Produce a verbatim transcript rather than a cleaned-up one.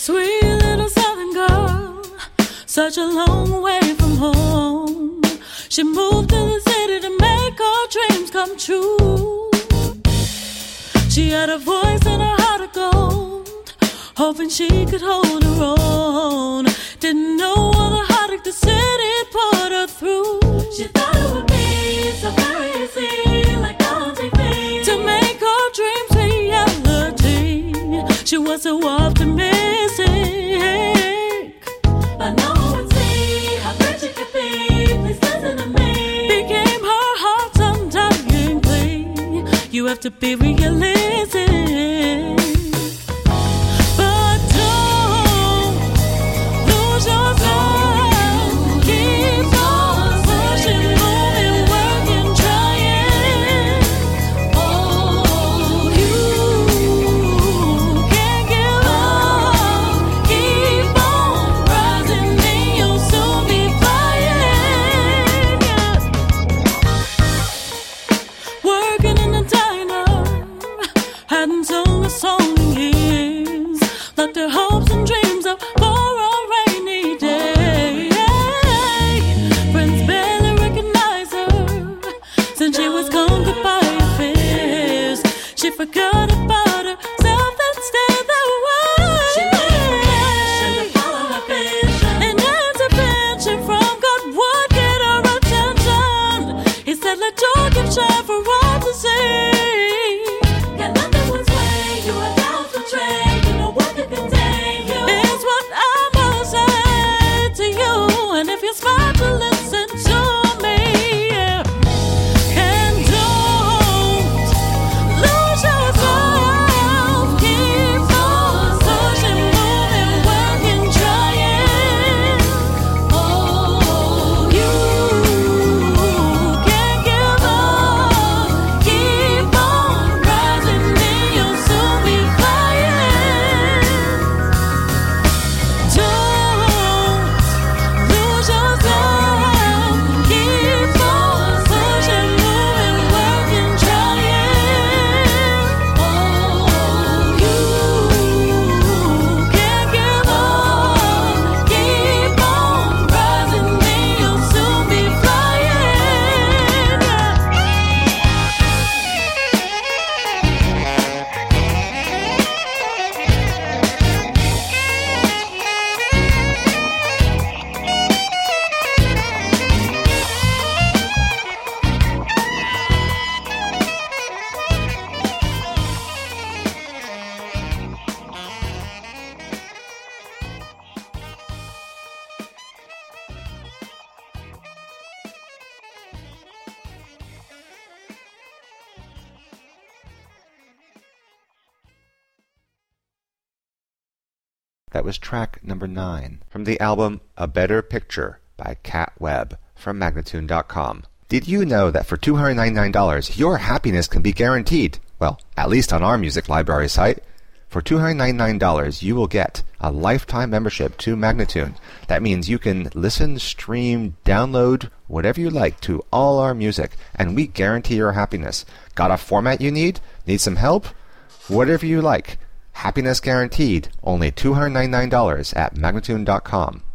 Sweet little southern girl, such a long way from home. She moved to the city to make her dreams come true. She had a voice and a heart of gold, hoping she could hold her own. Didn't know all the heartache the city put her through. She thought it would be so very easy, like on T V, to make her dreams reality. She was so optimistic, but no one would see how great she could be. Please listen to me. Became her heart's undying plea. You have to be realistic. Forgot about herself and stayed that way. She made a connection to follow her vision. An intervention from God would get her attention. He said, let your gift shine for all to see. Got nothing one's way, you are doubts betray. You know what can contain you. It's what I must say to you. And if you're smart to listen to me, yeah. That was track number nine from the album A Better Picture by Cat Webb from Magnatune dot com. Did you know that for two hundred ninety-nine dollars your happiness can be guaranteed? Well, at least on our music library site. For two hundred ninety-nine dollars you will get a lifetime membership to Magnatune. That means you can listen, stream, download, whatever you like to all our music, and we guarantee your happiness. Got a format you need? Need some help? Whatever you like. Happiness guaranteed. Only two hundred ninety-nine dollars at Magnatune dot com.